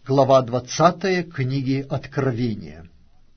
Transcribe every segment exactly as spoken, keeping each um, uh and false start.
Глава двадцатая книги Откровения.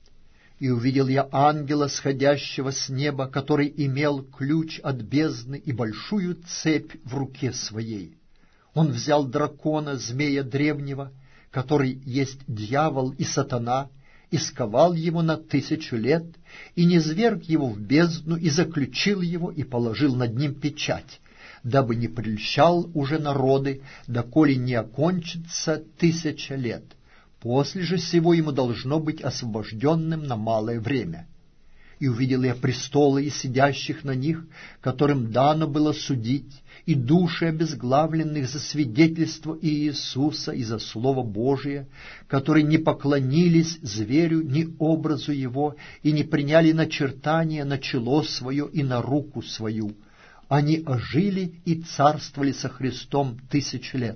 «И увидел я ангела, сходящего с неба, который имел ключ от бездны и большую цепь в руке своей. Он взял дракона, змея древнего, который есть дьявол и сатана, и сковал его на тысячу лет, и низверг его в бездну, и заключил его, и положил над ним печать, дабы не прельщал уже народы, доколе не окончится тысяча лет. После же сего ему должно быть освобожденным на малое время. И увидел я престолы и сидящих на них, которым дано было судить, и души обезглавленных за свидетельство Иисуса и за Слово Божие, которые не поклонились зверю ни образу его, и не приняли начертания на чело свое и на руку свою. Они ожили и царствовали со Христом тысячу лет.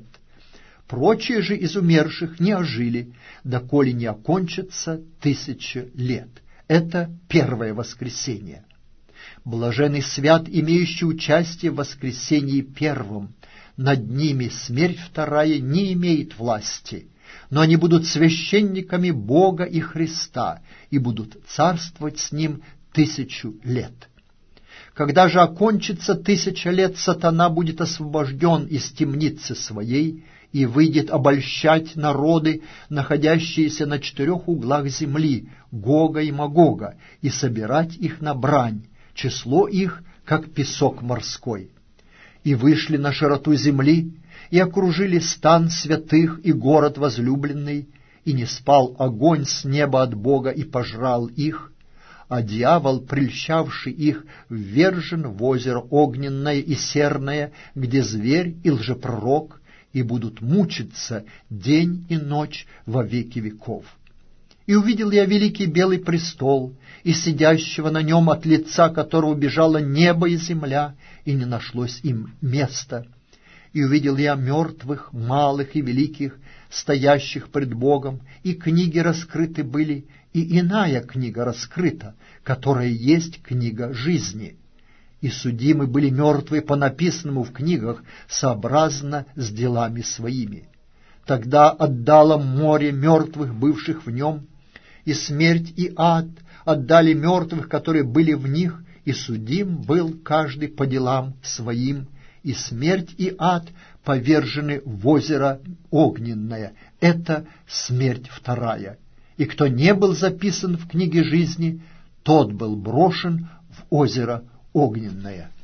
Прочие же из умерших не ожили, доколе не окончится тысяча лет». Это первое воскресение. Блаженный свят, имеющий участие в воскресении первом. Над ними смерть вторая не имеет власти, но они будут священниками Бога и Христа и будут царствовать с Ним тысячу лет. Когда же окончится тысяча лет, сатана будет освобожден из темницы своей и выйдет обольщать народы, находящиеся на четырех углах земли, Гога и Магога, и собирать их на брань, число их, как песок морской. И вышли на широту земли, и окружили стан святых и город возлюбленный, и не спал огонь с неба от Бога и пожрал их, а дьявол, прельщавший их, ввержен в озеро огненное и серное, где зверь и лжепророк, и будут мучиться день и ночь во веки веков. И увидел я великий белый престол, и сидящего на нем, от лица которого бежало небо и земля, и не нашлось им места. И увидел я мертвых, малых и великих, стоящих пред Богом, и книги раскрыты были, и иная книга раскрыта, которая есть книга жизни. И судимы были мертвые по написанному в книгах, сообразно с делами своими. Тогда отдало море мертвых, бывших в нем, и смерть и ад отдали мертвых, которые были в них, и судим был каждый по делам своим, и смерть и ад повержены в озеро огненное. Это смерть вторая. И кто не был записан в книге жизни, тот был брошен в озеро огненное.